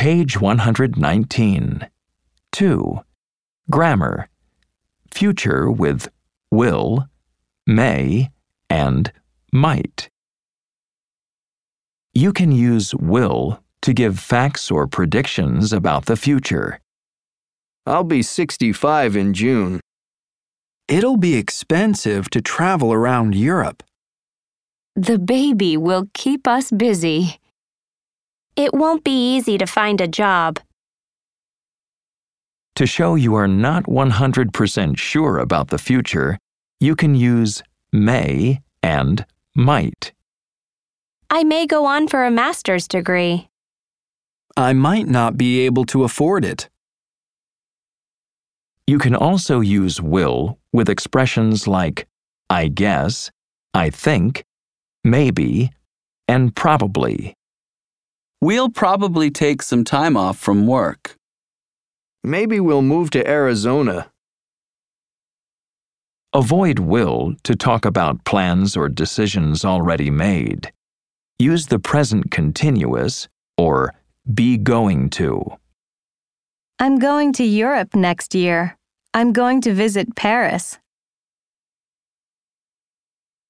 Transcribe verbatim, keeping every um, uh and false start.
Page one hundred nineteen. two. Grammar. Future with will, may, and might. You can use will to give facts or predictions about the future. I'll be sixty-five in June. It'll be expensive to travel around Europe. The baby will keep us busy. It won't be easy to find a job. To show you are not one hundred percent sure about the future, you can use may and might. I may go on for a master's degree. I might not be able to afford it. You can also use will with expressions like I guess, I think, maybe, and probably. We'll probably take some time off from work. Maybe we'll move to Arizona. Avoid will to talk about plans or decisions already made. Use the present continuous or be going to. I'm going to Europe next year. I'm going to visit Paris.